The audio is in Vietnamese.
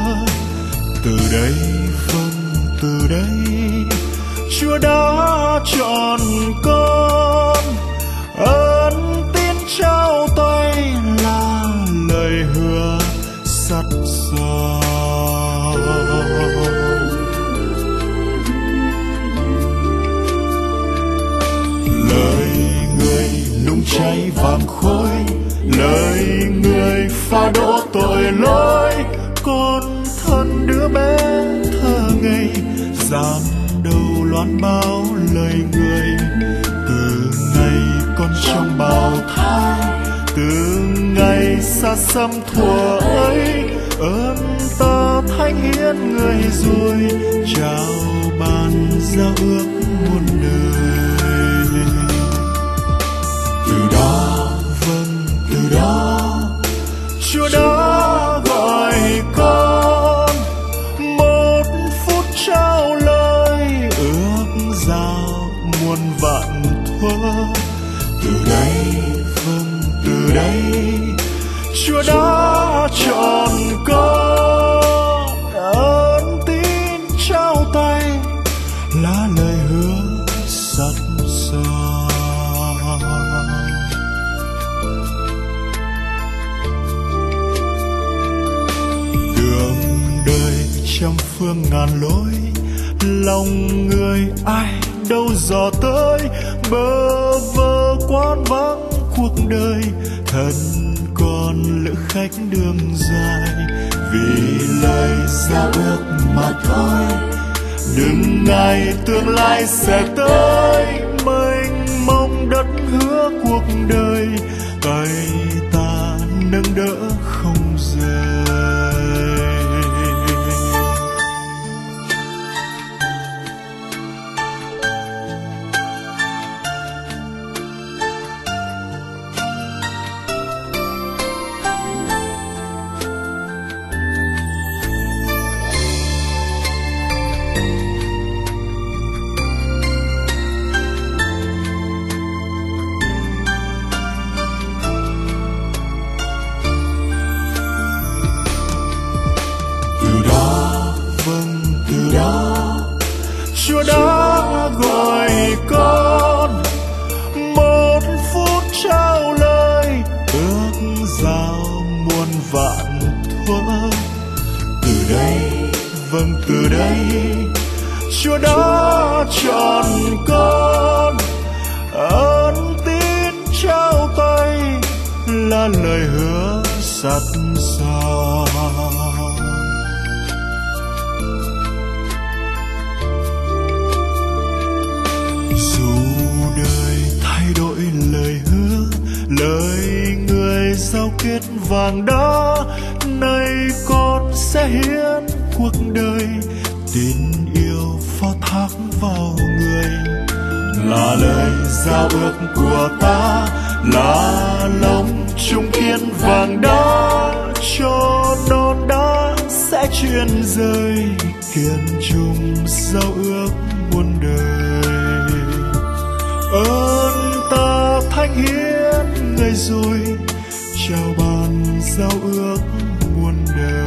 Từ đây vâng từ đây Chúa đã chọn con, ơn tin trao tay là lời hứa sắt son. Lời người nung cháy vàng khói, lời người pha đổ tội lỗi. Con thân đứa bé thơ ngây, dám đầu loan báo lời người. Từ ngày con trong bào thai, từ ngày xa xăm thuở ấy, ơn ta thánh hiến người rồi trao ban giao ước muôn đời. Từ đó vâng từ đó Chúa đã gọi con, một phút trao lời ước giao muôn vạn thuở. Từ đây vâng từ đây Chúa đã chọn con, ơn tín trao tay là lời hứa sắt son. Đường đời trăm phương ngàn lối, lòng người ai đâu dò tới. Bơ vơ quán vắng cuộc đời, thân con lữ khách đường dài. Vì lời giao ước mà thôi, đừng ngại tương lai sẽ tới. Mênh mông đất hứa cuộc đời, tay ta nâng đỡ không rời. Chúa đã gọi con, một phút trao lời ước giao muôn vạn thuở. Từ đây vâng từ đây Chúa đã chọn con, ơn tín trao tay là lời hứa sắt son. Dù đời thay đổi lời hứa, lời người giao kết vàng đá, nay con sẽ hiến cuộc đời. Tình yêu phó thác vào người là lời giao ước của ta, là lòng chung kiên vàng đá. Cho non đá sẽ truyền rời, kiên chung giao ước muôn đời. Ơn ta thánh hiến người rồi trao ban giao ước muôn đời.